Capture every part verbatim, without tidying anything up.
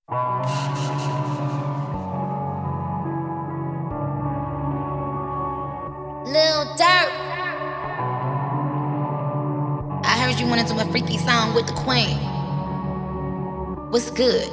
Lil Durk, I heard you wanna do a freaky song with the Queen. What's good?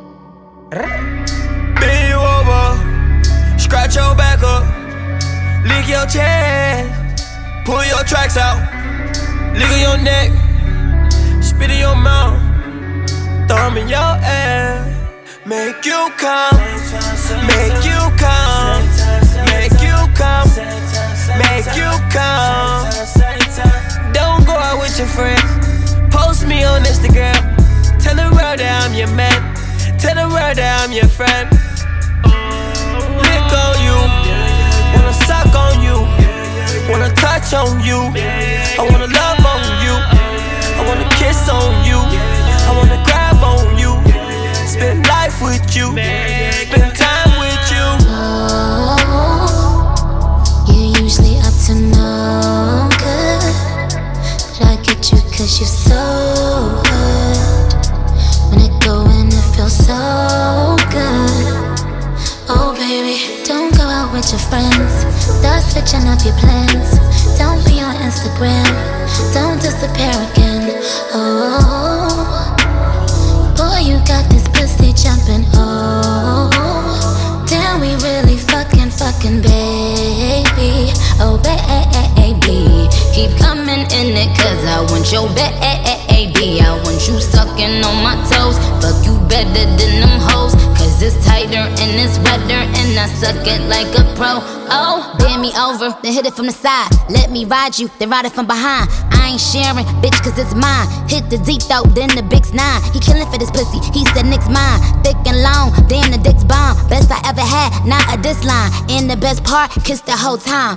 Bend you over, scratch your back up, lick your chest, pull your tracks out, lick on your neck, spit in your mouth, thumb in your ass. Make you come, make you come, make you come, make you come. Don't go out with your friends, post me on Instagram, tell the world that I'm your man, tell the world that I'm your friend. Lick on you, wanna suck on you, wanna touch on you, I wanna love on you, I wanna kiss on you, I wanna grab on you, spend life with you, spend time with you. Oh, you're usually up to no good, but I get you cause you're so good. When I go in it feels so good. Oh baby, don't go out with your friends, start switching up your plans. Don't be on Instagram, don't disappear again. Oh, boy, you got this pussy jumping. Oh, damn, we really fucking, fucking, baby. Oh, baby, keep coming in it cause I want your baby. I want you sucking on my toes, fuck you better than them hoes, cause it's tighter and it's wetter and I suck it like a pro. Oh, bend me over, then hit it from the side. Let me ride you, then ride it from behind. I ain't sharing, bitch, cause it's mine. Hit the deep throat, then the big's nine. He killing for this pussy, he said Nick's mine. Thick and long, damn the dick's bomb. Best I ever had, not a diss line. And the best part, kiss the whole time.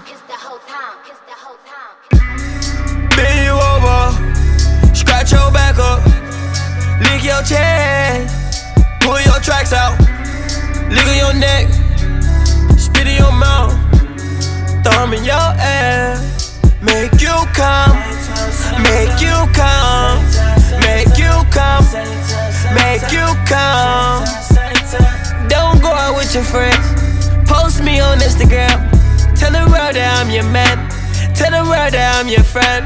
Bend you over, scratch your back up, lick your chest, pull your tracks out, lick on your neck, spit in your mouth, thumb in your ass. Make you come, make you come, make you come, make you come. Don't go out with your friends, post me on Instagram, tell the world that I'm your man, tell the world that I'm your friend.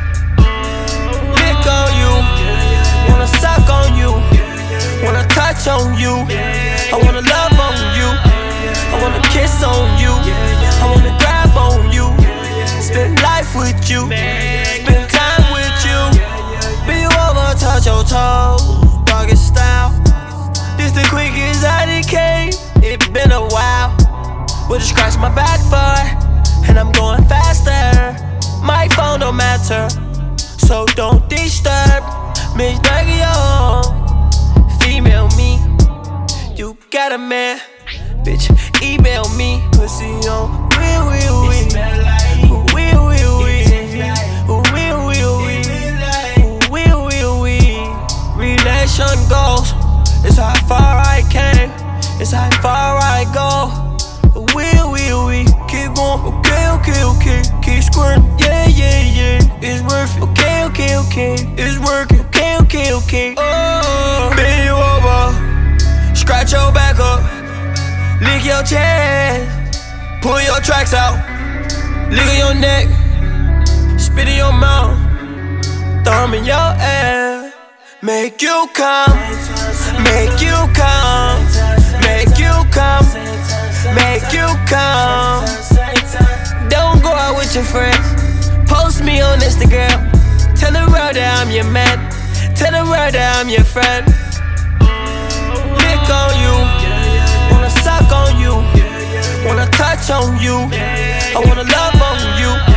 Lick on you, wanna suck on you, wanna touch on you, I wanna love on you, I wanna kiss on you, I wanna grab on you, spend life with you, spend time with you. Be you over, touch your toes, doggy style. This the quickest I done came, it been a while. Would've scratched my back for, and I'm going faster. My phone don't matter, so don't disturb. Miss Daggy, female me, you got a man, bitch, email me. Pussy on wheel, wheel, wheel, wheel, wheel, wheel, wheel, wheel, wheel, wheel, wheel. Relation goes, it's how far I came, it's how far I go. Wheel, wheel, wheel, keep going, okay, okay, okay, keep squirting, yeah, yeah, yeah, it's worth it, okay, okay, okay, it's working, okay, okay, okay. Oh, bend you over, scratch your back up, lick your chest, pull your tracks out, lick on your neck, spit in your mouth, thumb in your ass. Make you come, make you come, make you come, make you come. Don't go out with your friends, post me on Instagram, tell the world that I'm your man, tell the world that I'm your friend. Lick on you, wanna suck on you, wanna touch on you, I wanna love on you,